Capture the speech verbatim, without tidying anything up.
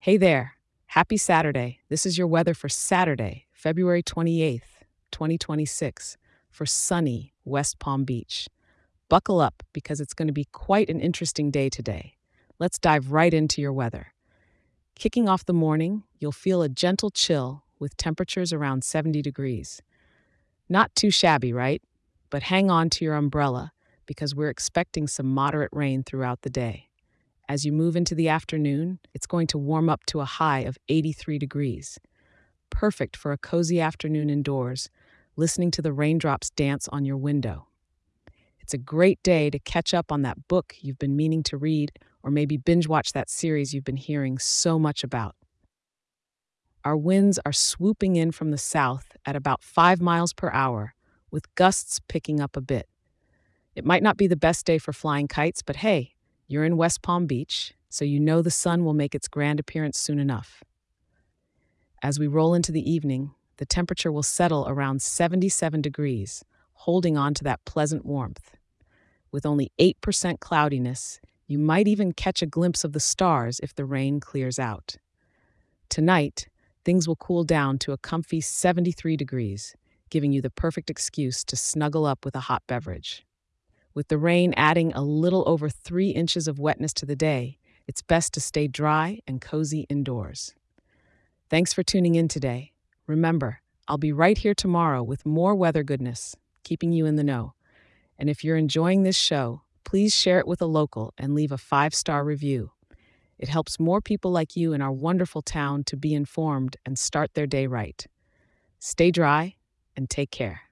Hey there. Happy Saturday. This is your weather for Saturday, February twenty-eighth, twenty twenty-six, for sunny West Palm Beach. Buckle up because it's going to be quite an interesting day today. Let's dive right into your weather. Kicking off the morning, you'll feel a gentle chill with temperatures around seventy degrees. Not too shabby, right? But hang on to your umbrella because we're expecting some moderate rain throughout the day. As you move into the afternoon, it's going to warm up to a high of eighty-three degrees. Perfect for a cozy afternoon indoors, listening to the raindrops dance on your window. It's a great day to catch up on that book you've been meaning to read, or maybe binge watch that series you've been hearing so much about. Our winds are swooping in from the south at about five miles per hour, with gusts picking up a bit. It might not be the best day for flying kites, but hey, you're in West Palm Beach, so you know the sun will make its grand appearance soon enough. As we roll into the evening, the temperature will settle around seventy-seven degrees, holding on to that pleasant warmth. With only eight percent cloudiness, you might even catch a glimpse of the stars if the rain clears out. Tonight, things will cool down to a comfy seventy-three degrees, giving you the perfect excuse to snuggle up with a hot beverage. With the rain adding a little over three inches of wetness to the day, it's best to stay dry and cozy indoors. Thanks for tuning in today. Remember, I'll be right here tomorrow with more weather goodness, keeping you in the know. And if you're enjoying this show, please share it with a local and leave a five-star review. It helps more people like you in our wonderful town to be informed and start their day right. Stay dry and take care.